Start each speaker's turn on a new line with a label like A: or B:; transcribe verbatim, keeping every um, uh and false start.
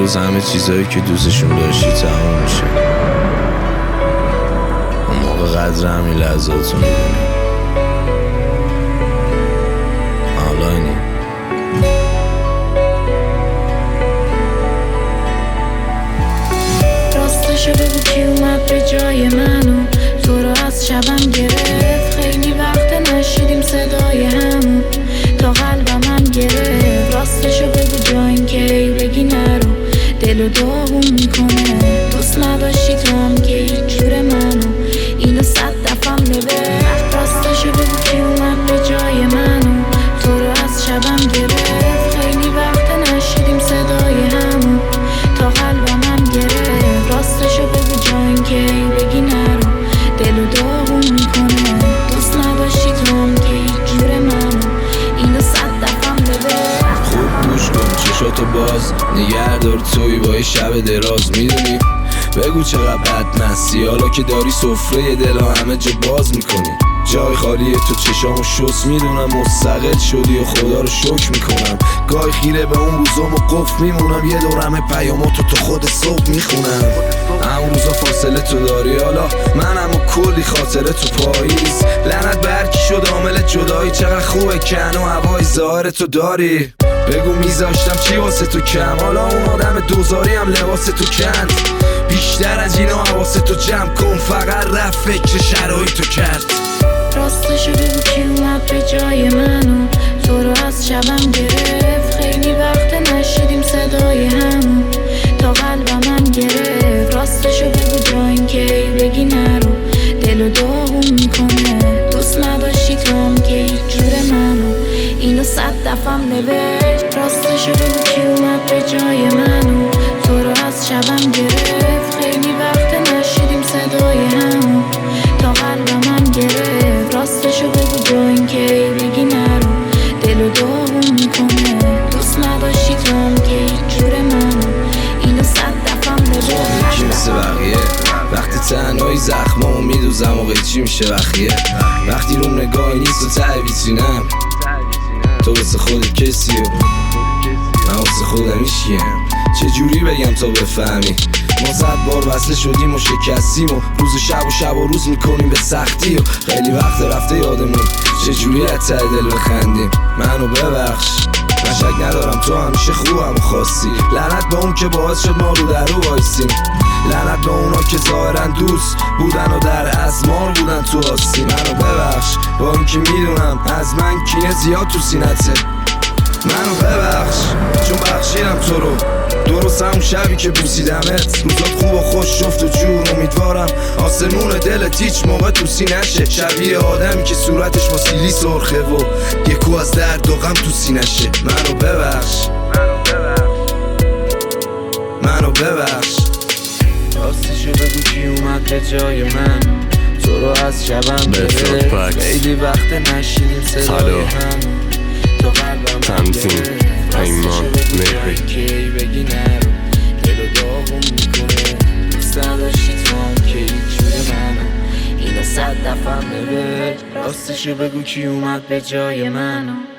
A: روز همه چیزایی که دوستشون داشتی تمام میشه. اون موقع قدر همین لحظاتو میدونی. حالا اینی
B: راستشو بگو کی اومد به جای منو تو رو از شبم گرفت. خیلی وقت نشیدیم صدای همون تا قلبم گرفت. راستشو بگو جا این که ای بگی نرو دلو داغون میکنه. دوست نداشتی تو هم که هیچ جور منو اینو صد دفعم ببر. راستشو بگو کی اومد به جای منو تو رو از شبم گرفت. خیلی وقت نشیدیم صدای همون تا قلبم گرفت. راستشو بگو جا این که ای بگی نرو دلو داغون میکنه. دوست نداشتی تو هم که هیچ جور منو اینو صد دفعم ببر.
A: خوب گوش کن چشاتو باز نگه دار توی با یه شب دراز. میدونی بگو چقدر بد مستی حالا که داری سفره دلا همه جا باز میکنی. جای خالیه تو چشامو شست میدونم مستقل شدی و خدا رو شکر میکنم. گاهی خیره به اون روزام و قفل میمونم یه دورم پیاماتو تو خود صبح میخونم. همون روزا فاصله تو داری حالا منم و کلی خاطره تو پاییز. لعنت برکی شد عامل جدایی چقدر خوبه کن و هوای ظاهر تو داری. بگو میذاشتم چی واسه تو کم حالا اون آدم دوزاری هم لباس تو کند. بیشتر از اینا حواس تو جمع کن فقط رفت فکر شرایط تو کرد.
B: راستشو بگو کی اومد به جای منو تو رو از شبم گرفت. خیلی وقت نشیدیم صدای همون تا قلبم گرفت. راستشو بگو جا این که ای بگی نرو دلو داغون میکنه. دوست نداشتی تو هم که هیچ جور منو اینو صد دفعم نوشت. راستشو بگو کی اومد به جای منو تو رو از شبم گرفت. خیلی وقت نشیدیم صدای همون تا قلبم گرفت. راستشو بگو جا این که ای بگی نرو دلو داغون میکنه. دوست نداشتی تو هم که هیچ جور منو اینو صد دفعم ببر.
A: یکی مثل بقیه وقتی تنهایی زخمامو میدوزم و قیچی میشه بخیه. وقتی روم نگاهی نیست و ته ویترینم تو واسه خودت کسی و من واسه خودم هیچکیم. چجوری بگم تا بفهمی ما صد بار وصله شدیم و شکستیم و روز و شب و شب و روز میکنیم به سختی و خیلی وقت رفته یادمون چجوری از ته دل بخندیم. منو ببخش من شک ندارم تو همیشه خوبم و خواستی. لعنت به اون که باعث شد ما رو در رو وایسیم. لعنت به اونا که ظاهرن دوست بودن و در ازمار بودن تو آستی. منو ببخش با این که میدونم از من کینه زیاد تو سینته. منو ببخش چون بخشیدم تو رو درست همون شبی که بوسیدمت. روزات خوب و خوش جفت و جور امیدوارم آسمون دلت هیچ موقع تو سینشه. شبیه آدمی که صورتش با سیلی سرخه و یکو از درد و غم تو سینشه. منو ببخش منو ببخش.
C: راستشو بگو کی اومد به جای من تو رو از شبم گرفت. خیلی وقت نشیدیم صدای هم تو قلبم
D: تنظیم پیمان مهری
C: که ای بگی نرو دلو داغون میکنه. دوست نداشتی تو هم که هیچ جور منو اینو صد دفعم ببر. راستشو بگو کی اومد به جای منو